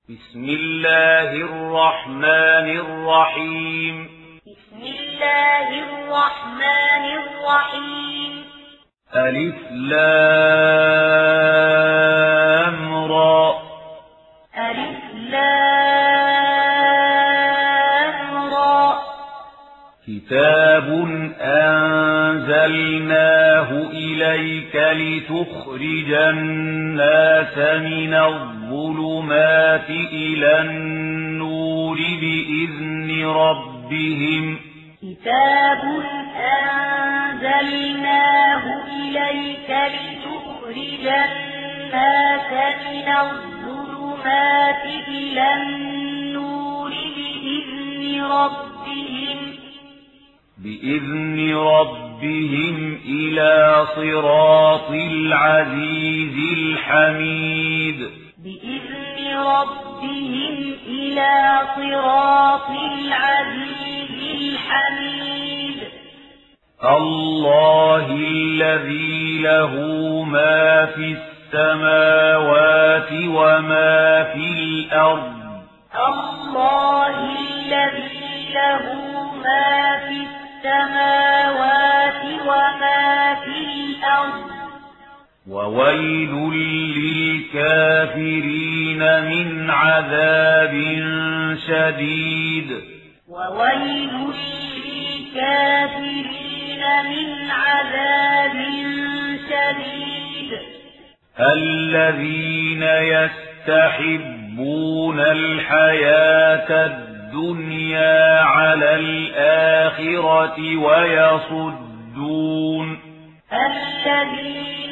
بسم الله الرحمن الرحيم. بسم الله الرحمن الرحيم. ألف لام را. ألف لام را. كتاب أنزلناه إليك لتخرج الناس من الظلمات إلى النور بإذن ربهم. كتاب أنزلناه إليك لتخرج الناس من الظلمات إلى النور بإذن ربهم إلى صراط العزيز الحميد. بإذن ربهم إلى صراط العزيز الحميد. الله الذي له ما في السماوات وما في الأرض. الله الذي له ما في السماوات وما في الأرض. وويل للكافرين من عذاب شديد. وويل للكافرين من عذاب شديد. الذين يستحبون الحياة الدنيا على الآخرة الذين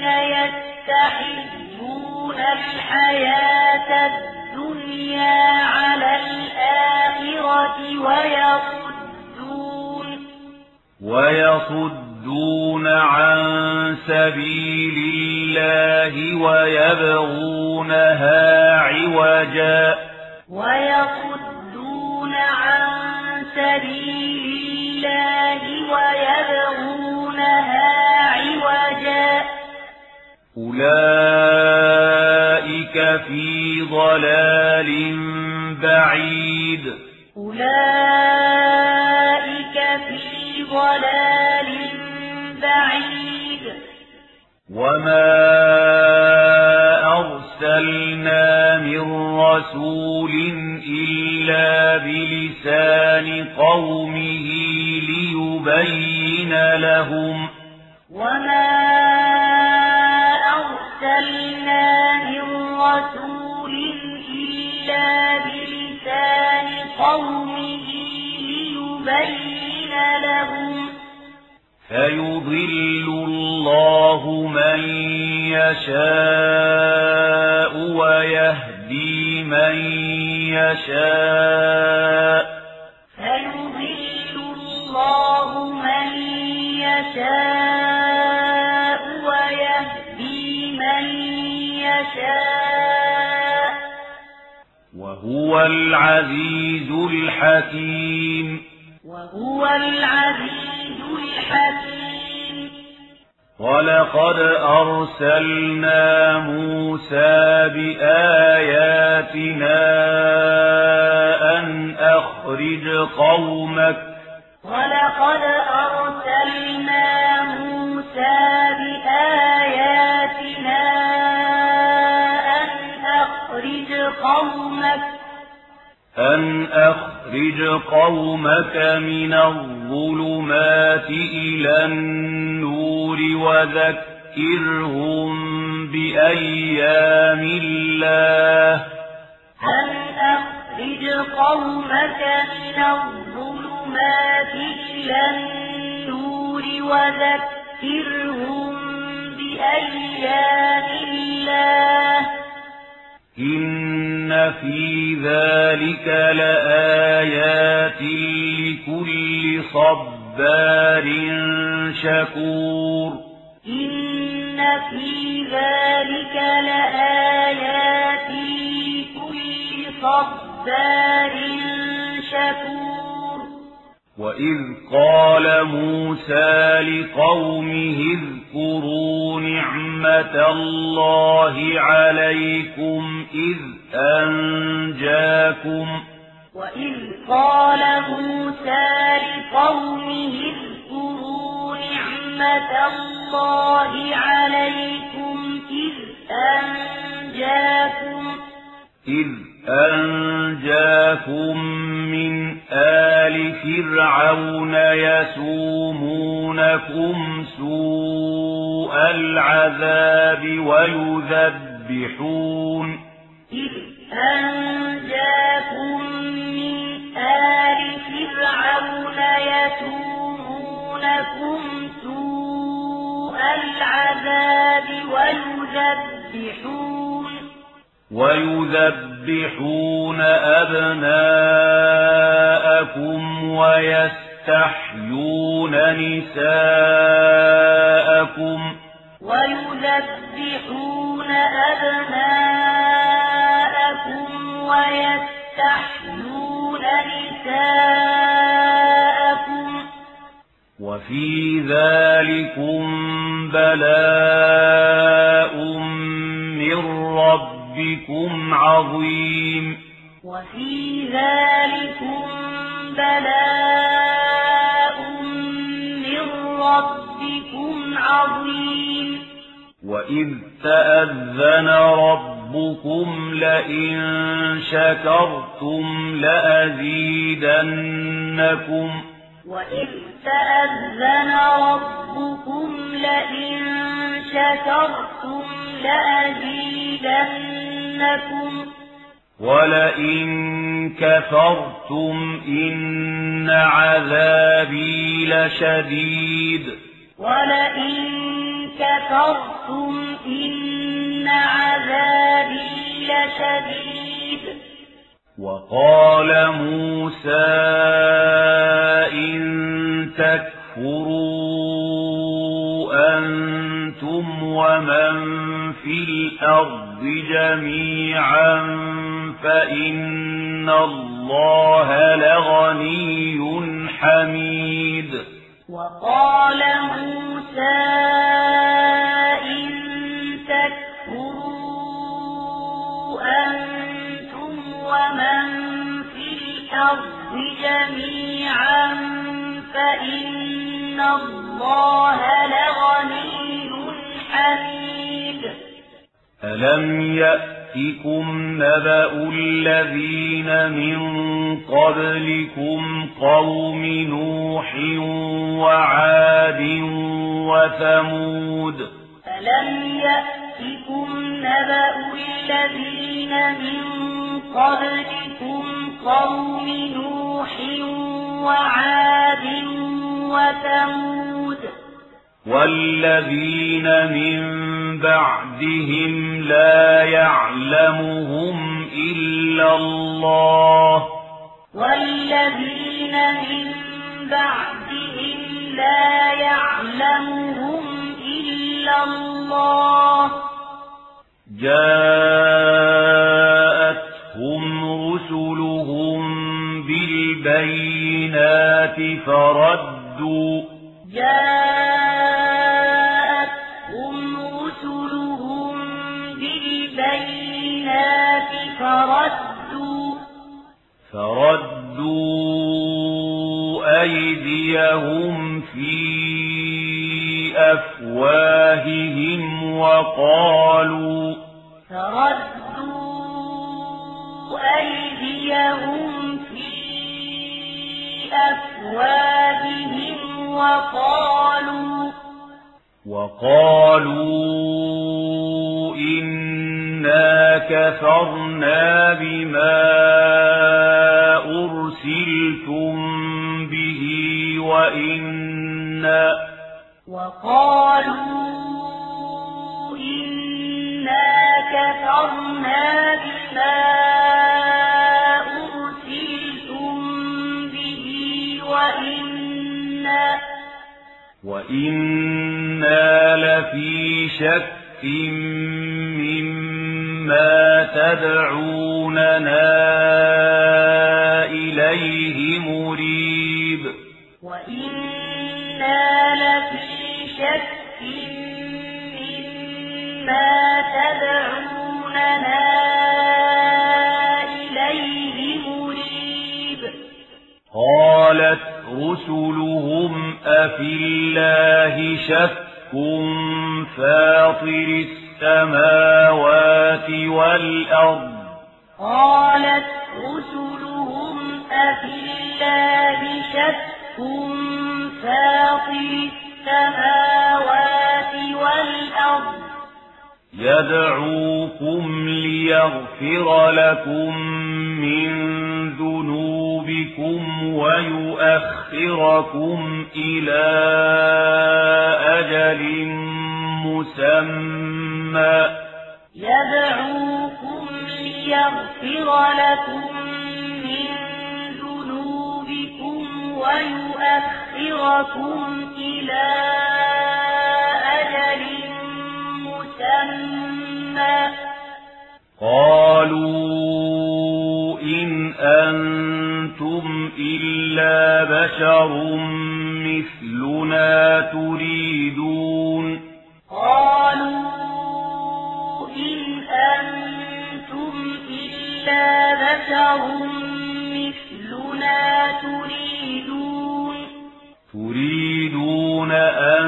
يستحبون الحياة الدنيا على الآخرة ويصدون عن سبيل الله ويبغونها عوجا. ويصدون عن سبيل الله ويبغونها عوجا. أولئك في ضلال بعيد. أولئك في ضلال بعيد. وما أرسلنا من رسول إلا بلسان قومه ليبين لهم. وما أرسلنا من رسول إلا بلسان قومه ليبين لهم. فيضل الله من يشاء ويهدي من يشاء. فيضل الله من يشاء ويهدي من يشاء. وهو العزيز الحكيم. وهو العزيز الحكيم. ولقد أرسلنا موسى بآياتنا أن أخرج قومك. ولقد أرسلنا موسى بآياتنا أن أخرج قومك من الظلمات إلى النور وذكرهم بأيام الله. أن أخرج قومك من الظلمات إلى النور وذكرهم بأيام الله. إن في ذلك لآيات لكل صبار شكور. إن في ذلك لآيات لكل صبار شكور. وإذ قال موسى لقومه اذكروا نعمة الله عليكم إذ وإذ قال موسى لقومه اذكروا نعمة الله عليكم إذ أنجاكم من آل فرعون يسومونكم سوء العذاب ويذبحون أبناءكم ويستحيون نساءكم وفي ذلكم بلاء من ربكم عظيم وإذ تأذن ربكم لئن شكرتم لأزيدنكم ولئن كفرتم إن عذابي لشديد وقال موسى إن تكفروا أنتم ومن في الأرض جميعا فإن الله لغني حميد وقال موسى إن تكفروا أنتم ومن في الأرض جميعا فإن الله لغني حميد ألم يأتكم نبأ الذين من قبلكم قوم نوح وعاد وثمود ألم يأتكم نبأ الذين من قبلكم قوم نوح وعاد وثمود والذين من بعدهم لا يعلمهم إلا الله جاءتهم رسلهم بالبينات فردوا أيديهم في أفواههم وقالوا إنا كفرنا بما أرسلتم به وإنا لفي شك مما تدعوننا إليه مريب تدعوننا قالت رسلهم أفي الله شك فاطر السماوات والأرض قالت رسلهم أفي الله شك فاطر السماوات والأرض يدعوكم ليغفر لكم من ذنوبكم ويؤخركم إلى أجل مسمى يدعوكم ليغفر لكم من ذنوبكم ويؤخركم إلى أجل مسمى قالوا إن أنتم إلا بشر مثلنا تريدون قالوا إن أنتم إلا بشر مثلنا تريدون أن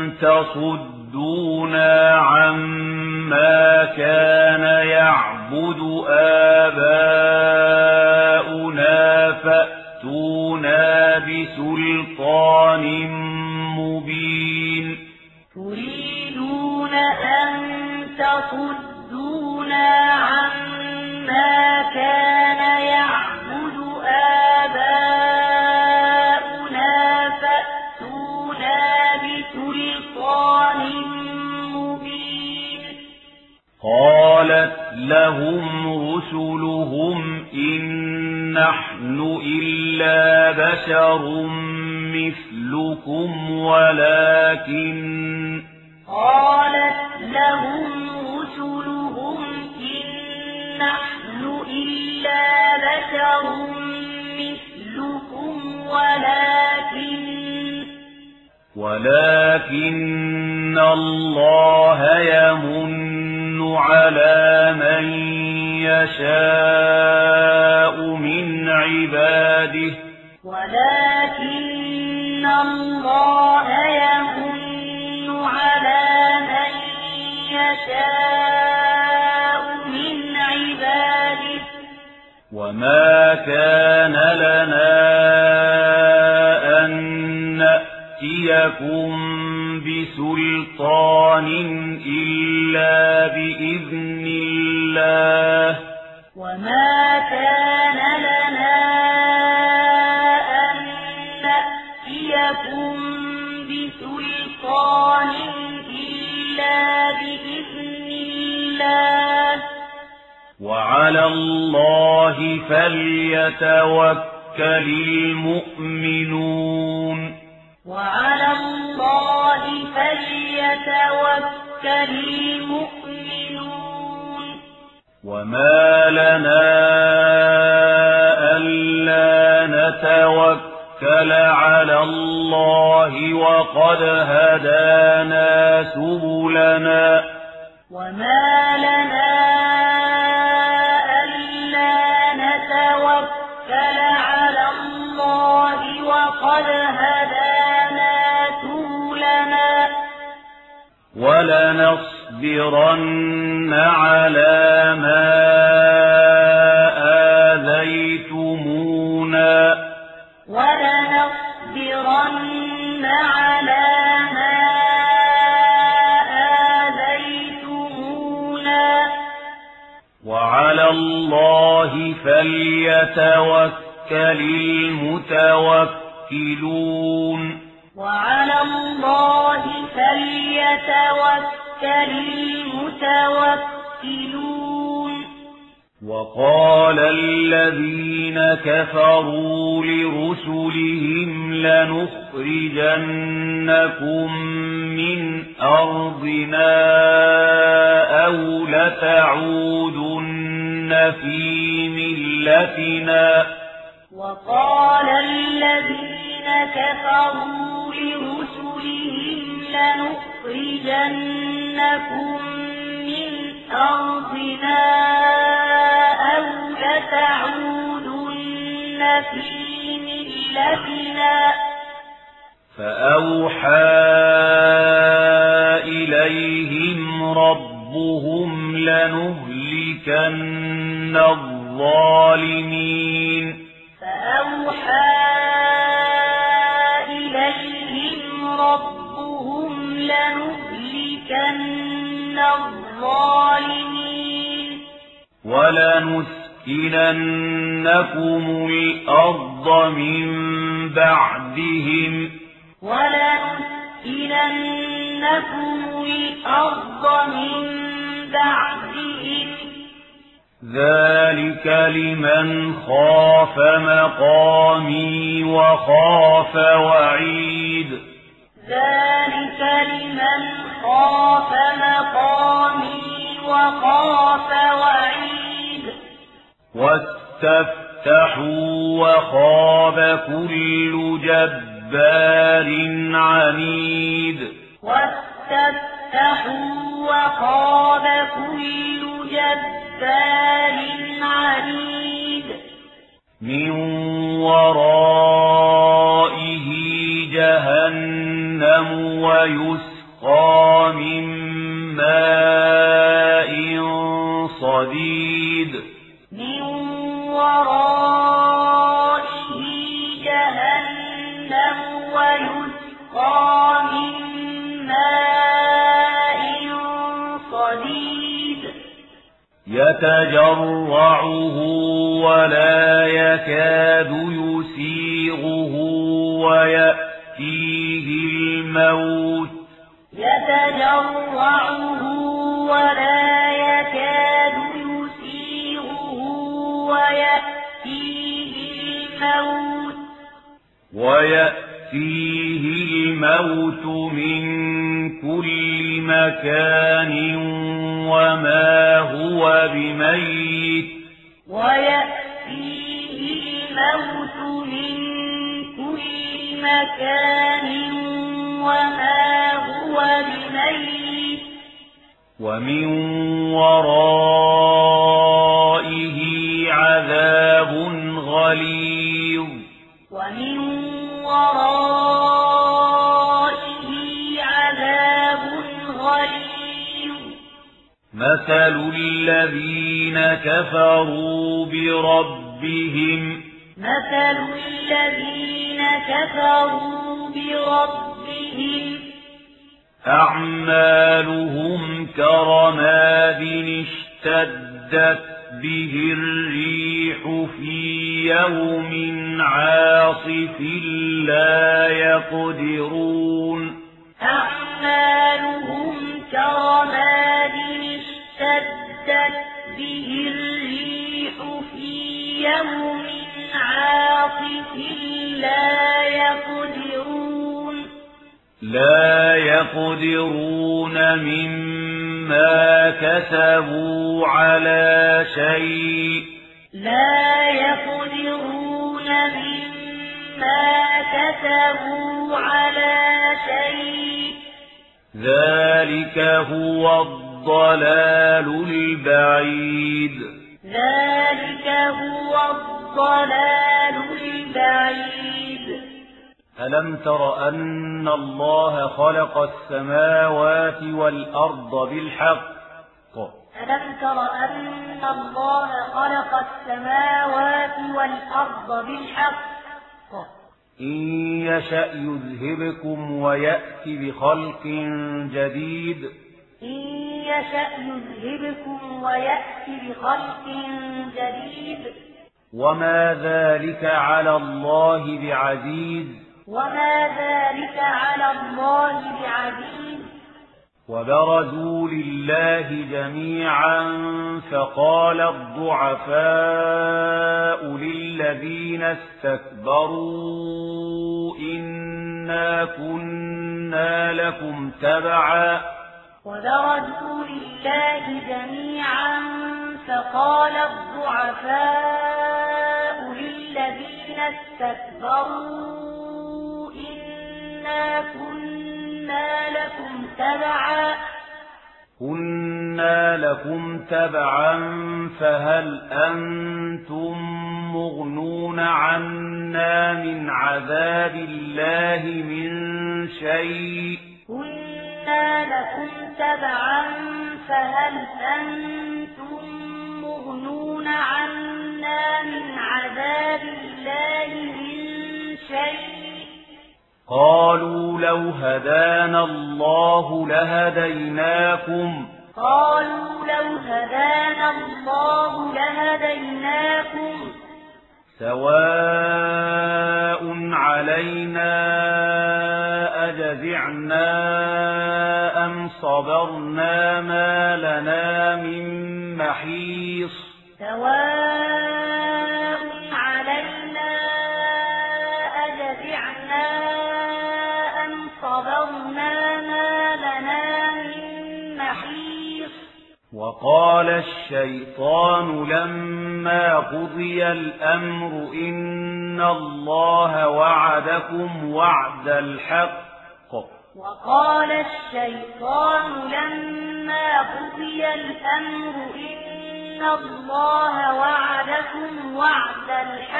تصدونا عما كان يعبد آباؤنا فأتونا بسلطان مبين تريدون أن تصدونا عما كان يعبد آباؤنا فأتونا بسلطان مبين قالت لهم رسلهم إن نحن إلا بشر مثلكم قالت لهم رسلهم إن نحن إلا بشر مثلكم ولكن الله يمن على من يشاء من عباده ولكن الله يمن على من يشاء من عباده وما كان لنا أن نأتيكم بسلطان إلا بإذن الله وما كان لنا أن نأتيكم بسلطان إلا بإذن الله وعلى الله فليتوكل المؤمنون وعلى الله فليتوكل المؤمنون وما لنا ألا نتوكل على الله وقد هدانا سبلنا وما لنا ألا نتوكل على الله وقد هدانا سبلنا ولنصبرن على ما آذيتمونا ولنصبرن على ما آذيتمونا وعلى الله فليتوكل المتوكلون وعلى الله فليتوكل المتوكلون وقال الذين كفروا لرسلهم لنخرجنكم من أرضنا أو لتعودن في ملتنا وقال الذين كفروا لرسلهم لنخرجنكم من أرضنا أو لتعودن في ملتنا فأوحى إليهم ربهم لنهلكن الظالمين فأوحى إليهم ربهم لنهلكن الظالمين ولنسكننكم الأرض من بعدهم ذلك لمن خاف مقامي وخاف وعيد ذلك لمن خاف مقامي وخاف وعيد واستفتحوا وخاب كل جبار عنيد واستفتحوا وخاب كل جبار عنيد من ورائه جهنم ويسقى من ماء صديد من ورائه جهنم ويسقى من ماء صديد يتجرعه ولا يكاد يسيغه ويأتيه الموت يتجرعه ولا يكاد يسيغه ويأتيه الموت من كل مكان وما هو بميت ومن ورائه عذاب غليظ مثل الذين كفروا بربهم أعمالهم كرماد اشتدت به الريح في يوم عاصف لا يقدرون أعمالهم كرماد اشتدت به الريح في يوم عاصف لا يقدرون مما كسبوا على شيء ذلك هو الضلال البعيد ألم تر أن الله خلق السماوات والأرض بالحق إن يشأ يذهبكم ويأتي بخلق جديد وما ذلك على الله بعزيز وبرزوا لله جميعا فقال الضعفاء للذين استكبروا إنا كنا لكم تبعا فقال الضعفاء للذين استكبروا إنا كنا لكم تبعا فهل أنتم مغنون عنا من عذاب الله من شيء كنا لكم تبعا فهل أنتم مغنون عنا من عذاب الله من شيء قالوا لو هدانا الله لهديناكم سواء علينا أجزعنا أم صبرنا ما لنا من محيص سواء علينا أجزعنا أم صبرنا ما لنا من محيص وقال الشيطان لما قضي الأمر إن الله وعدكم وعد الحق وقال الشيطان لما قضي الأمر إن الله وعدكم وعد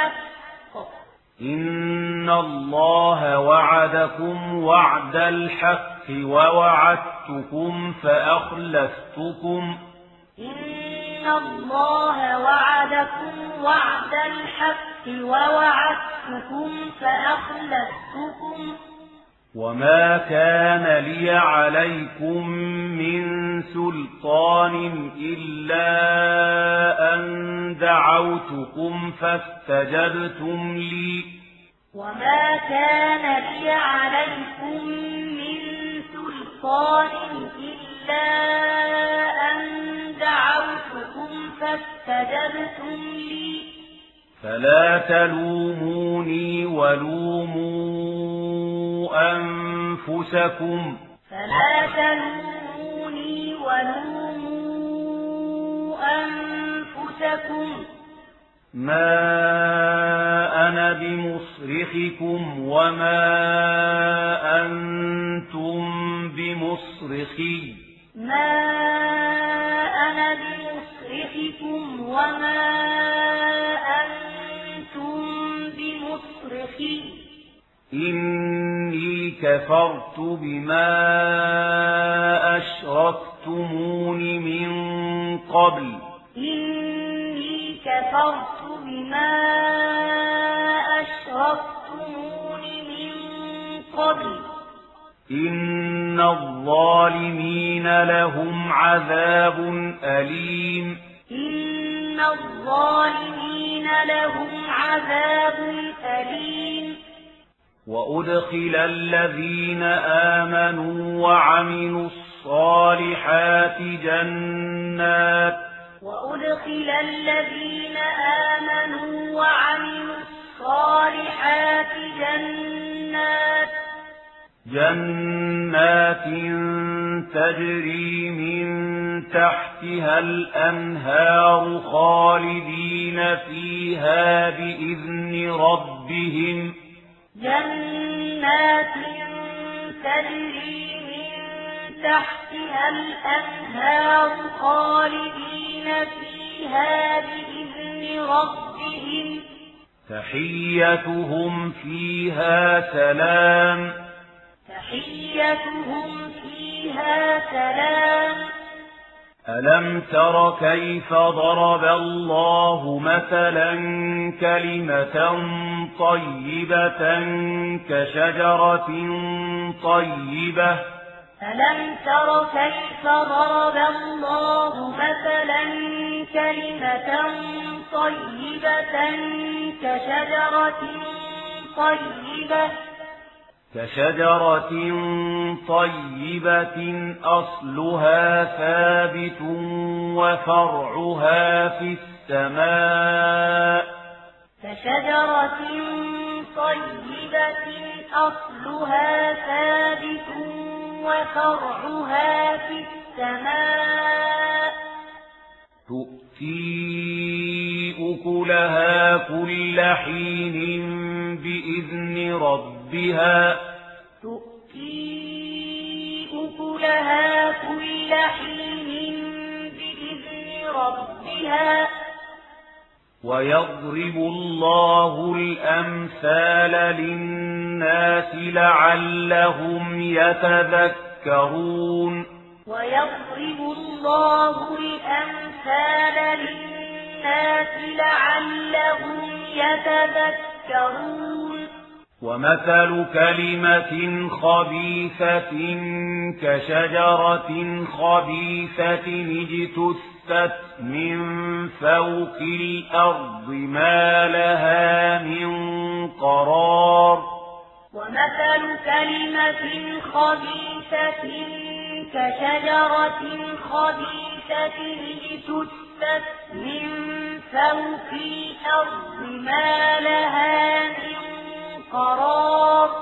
الحق ووعدتكم فأخلفتكم وما كان لي عليكم من سلطان إلا أن دعوتكم فاستجبتم لي فلا تلوموني ولوموا أنفسكم ما أنا بمصرخكم وما أنتم بمصرخي إني كفرت بما أشركتمون من قبل إن الظالمين لهم عذاب أليم وأدخل الذين آمنوا وعملوا الصالحات جنات تجري من تحتها الأنهار خالدين فيها بإذن ربهم تحيتهم فيها سلام ألم تر كيف ضرب الله مثلا كلمة طيبة كشجرة طيبة كشجرة طيبة أصلها ثابت وفرعها في السماء تؤتي أكلها كل حين بإذن ربها ويضرب الله الأمثال للناس لعلهم يتذكرون ويضرب الله الأمثال للناس لعلهم يتذكرون ومثل كلمة خبيثة كشجرة خبيثة اجتثت من فوق الأرض ما لها من قرار ومثل كلمة خبيثة كشجرة خبيثة اجتثت من فوق الأرض ما لها من قرار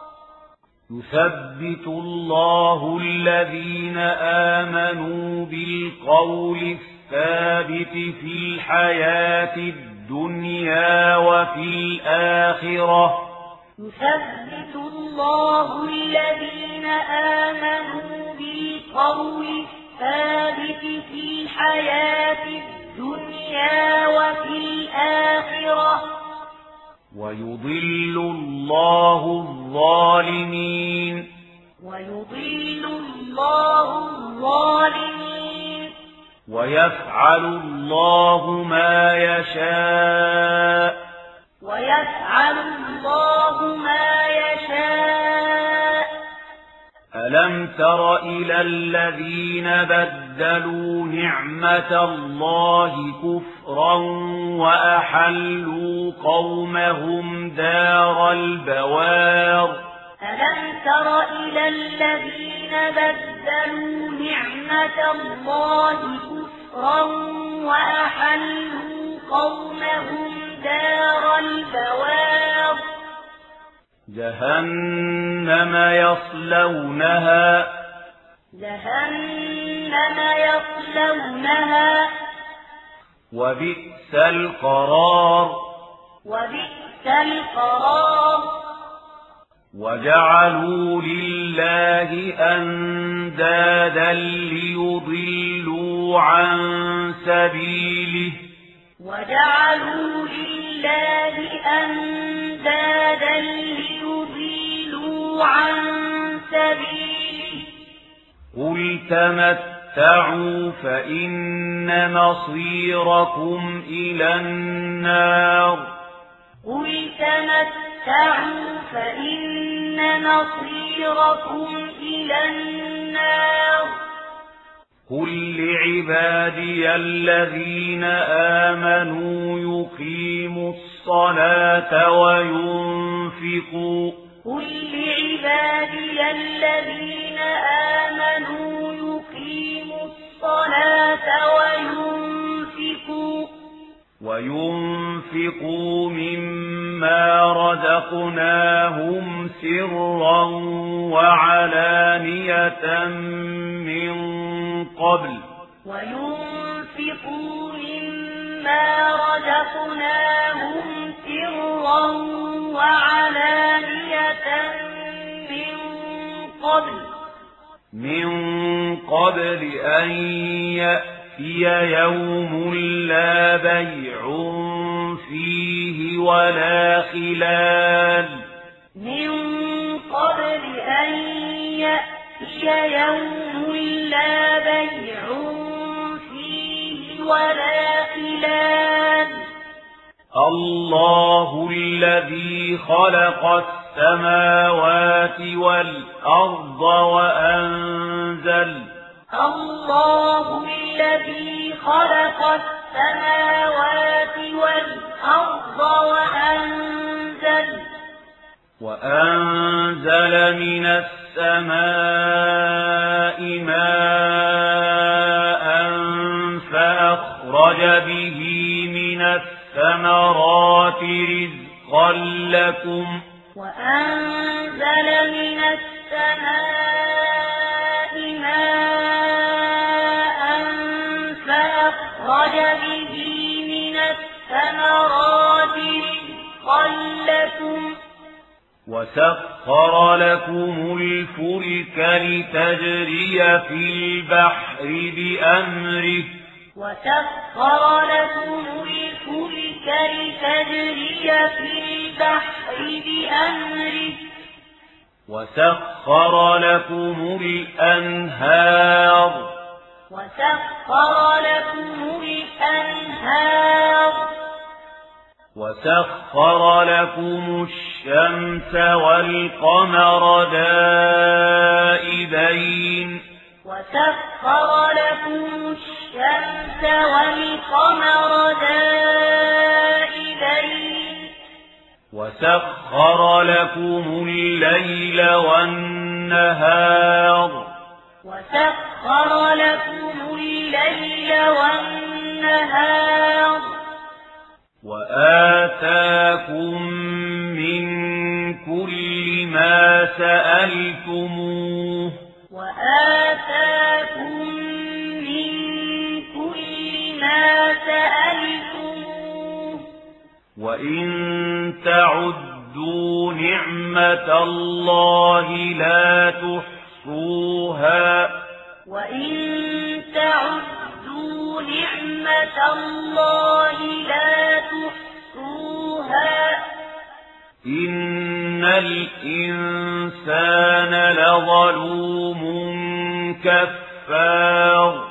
يثبت الله الذين آمنوا بالقول الثابت في الحياة الدنيا وفي الآخرة يثبت الله الذين آمنوا بالقول الثابت في الحياة الدنيا وفي الآخرة ويضل الله الظالمين ويضل الله الظالمين ويفعل الله ما يشاء ويفعل الله ما يشاء ألم تر إلى الذين بدلوا نعمة الله كفرا وأحلوا قومهم دار البوار ألم تر إلى الذين بدلوا نعمة الله كفرا وأحلوا قومهم دار البوار جهنم يصلونها وبئس القرار وجعلوا لله أندادا ليضلوا عن سبيله قل تمتعوا فإن مصيركم إلى النار قل لعبادي الذين آمنوا يقيموا الصلاة وينفقوا وينفقوا مما رزقناهم سرا وعلانية من قبل أن يأتي يوم لا بيع فيه ولا خلال الله الذي خلق السماوات والأرض وأنزل من السماء ماء فأخرج به من الثمرات رزقا لكم وسخر لكم الفلك لتجري في البحر بأمره لتجري في البحر بأمره وسخر لكم الأنهار وسخر لكم الشمس والقمر دائبين وسخر لكم الليل والنهار وآتاكم من كل ما سألتموه وإن تعدوا نعمة الله لا تحصوها إن الإنسان لظلوم كفار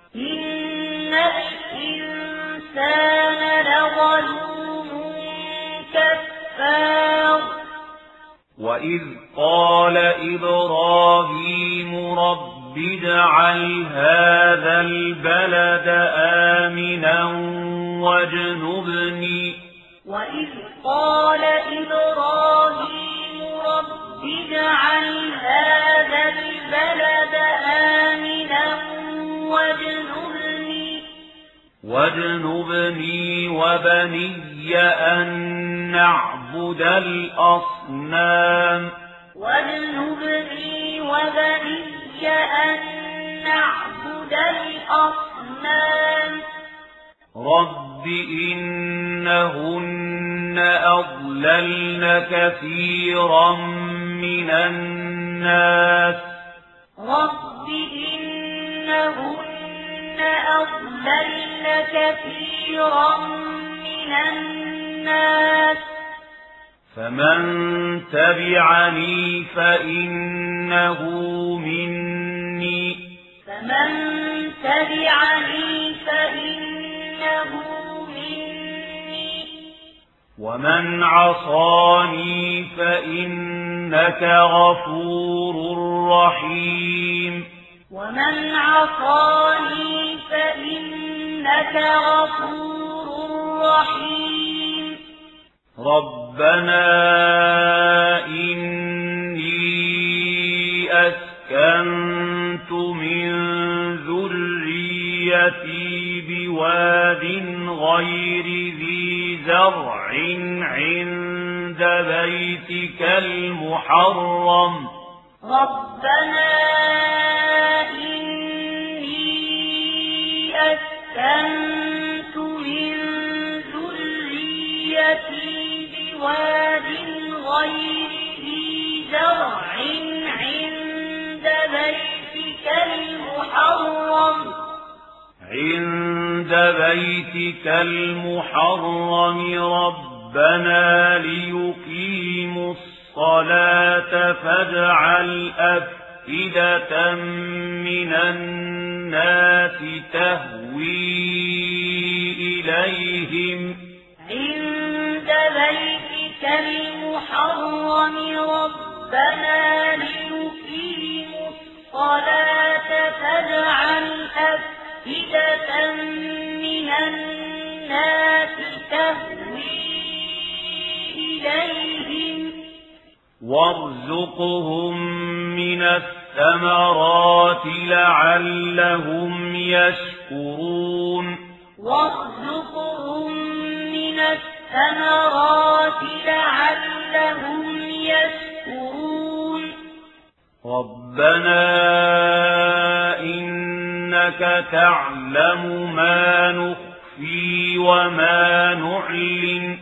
وإذ قال إبراهيم رب اجعل هذا البلد آمنا واجنبني وبني أن نعبد الأصنام رب إنهن أضللن كثيرا من الناس فمن تبعني فإنه مني ومن عصاني فإنك غفور رحيم ربنا إني أسكنت من ذريتي بواد غير ذي زرع عند بيتك المحرم ربنا ليقيموا الصلاة فاجعل أفئدة من الناس تهوي إليهم وارزقهم من الثمرات لعلهم يشكرون ربنا إنك تعلم ما نخفي وما نعلن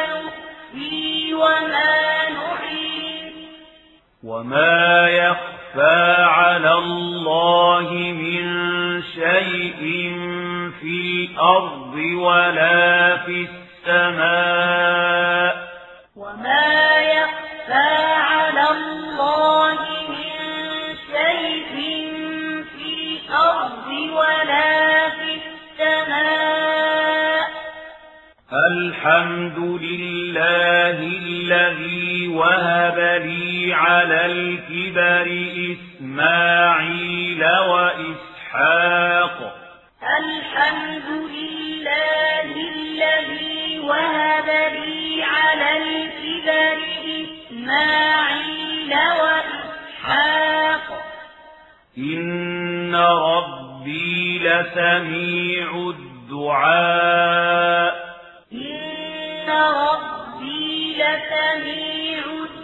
وما يخفى يخفى على الله من شيء في الأرض ولا في السماء وما يخفى على الله من شيء في الأرض ولا في السماء الحمد لله الذي وهب لي على الكبر إسماعيل وإسحاق الحمد لله الذي وهب لي على الكبر إسماعيل وإسحاق إن ربي لسميع الدعاء إن ربي لسميع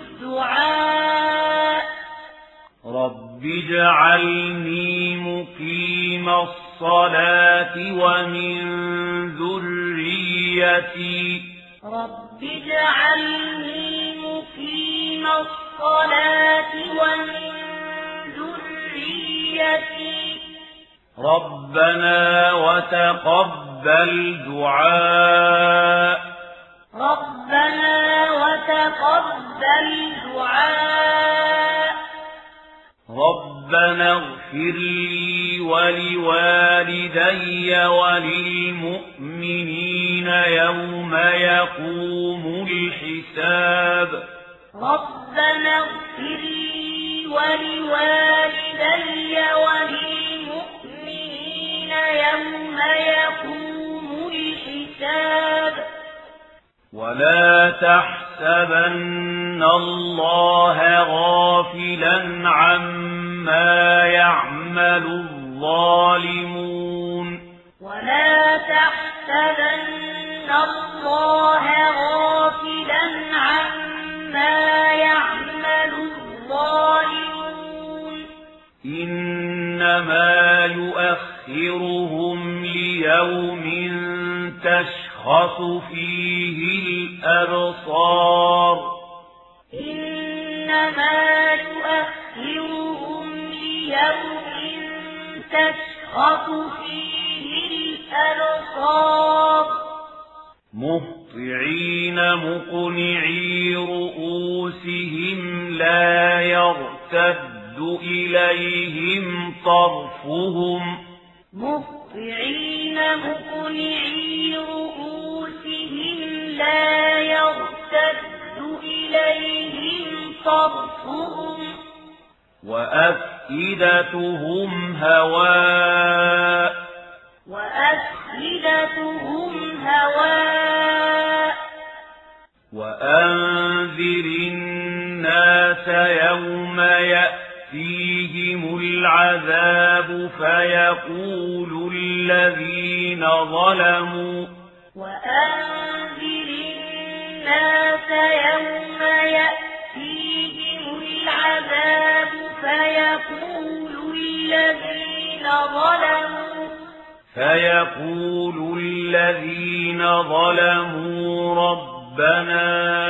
الدعاء رب اجعلني مقيم الصلاة ومن ذريتي رب اجعلني مقيم الصلاة ومن ذريتي ربنا وتقبل دعاء ربنا وتقبل دعاء ربنا اغفر لي ولوالدي وللمؤمنين يوم يقوم الحساب ربنا اغفر لي ولوالدي وللمؤمنين يوم يقوم الحساب ولا تحسبن الله غافلا عما يعمل الظالمون ولا تحسبن الله غافلا عما يعمل الظالمون إنما يؤخرهم ليوم تشخص فيه الأبصار إنما يؤخرهم ليوم تشخص فيه الأبصار مهطعين مقنعي رؤوسهم لا يرتد إليهم طرفهم مهطعين مقنعي رؤوسهم لا يرتد إليهم طرفهم وأفئدتهم هواء وأفئدتهم هواء وأنذر الناس يوم يأتيهم العذاب فيقول الذين ظلموا وأنذر الناس يوم يأتيهم العذاب فيقول الذين ظلموا ربنا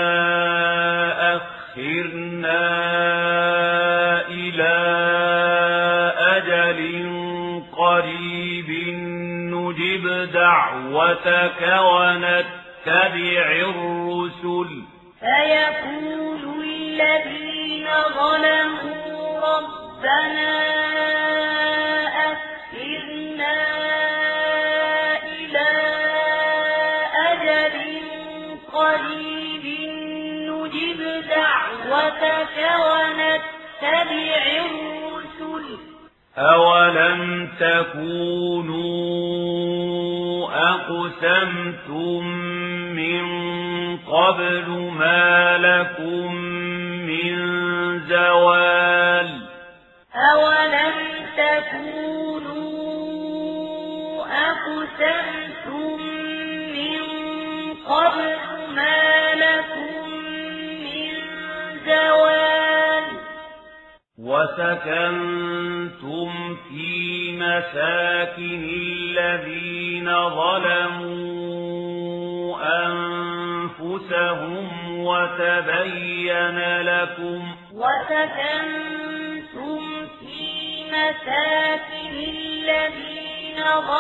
أخرنا إلى أجل قريب نجب دعوتك ونتبع الرسل فيقول الذين ظلموا ربنا أخرنا إلى أجل قريب نجب دعوتك ونتبع الرسل أولم تكونوا أقسمتم من قبل ما لكم من زوال أولم تكونوا أقسمتم من قبل ما لكم من زوال وسكنتم في مساكن الذين ظلموا أنفسهم وتبين لكم وسكنتم مساكن الذين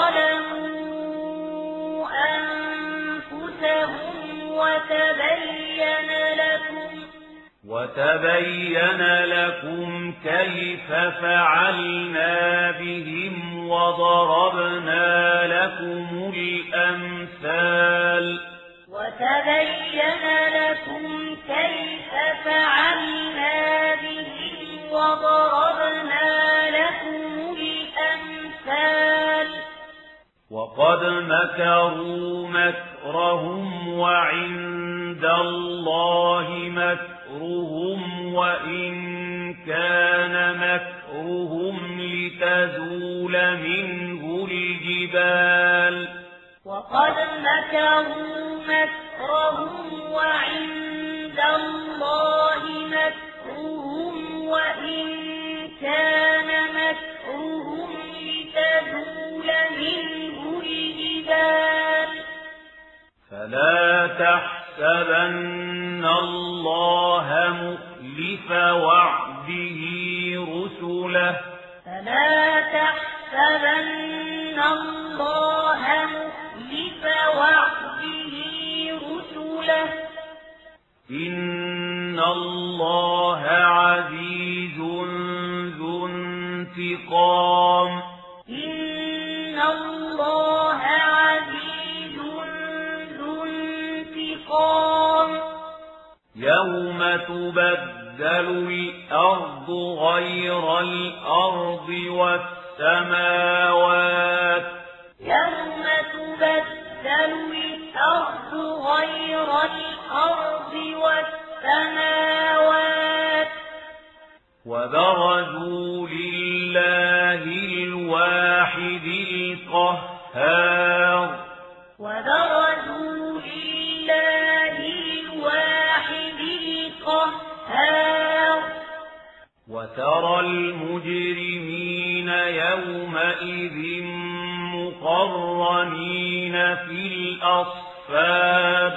ظلموا أنفسهم وتبين لكم كيف فعلنا بهم وضربنا لكم الأمثال وقد مكروا مكرهم وعند الله مكرهم وإن كان مكرهم لتزول منه الجبال وقد مكروا مكرهم وعند الله مكرهم وإن كان مكرهم لتزول منه الجبال فلا تحسبن الله مخلف وعده رسله إن الله عزيز ذو انتقام يوم تبدل الأرض غير الأرض والسماوات وبرزوا لله الواحد القهار وترى المجرمين يومئذ مقرنين في الأصفاد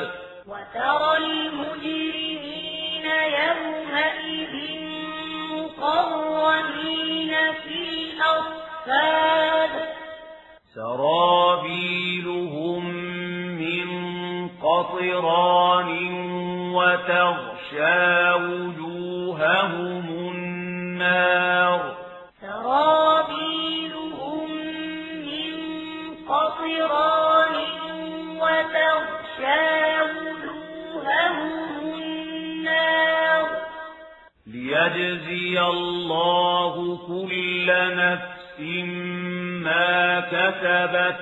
سرابيلهم من قطران وتغشى وجوههم النار ليجزي الله كل نفس ما كسبت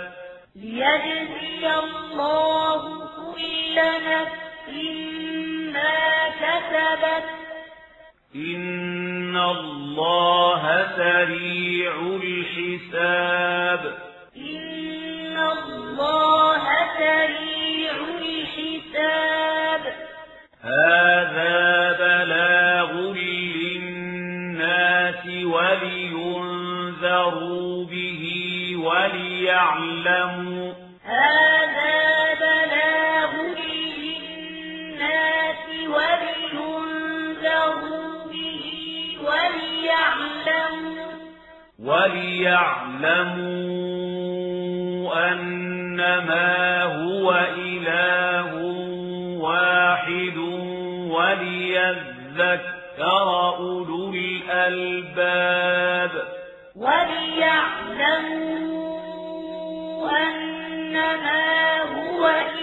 إن الله سريع الحساب هذا بلاغ للناس ولينذروا به وليعلموا أنما هو إله واحد وليذكر أولو الألباب أنما هو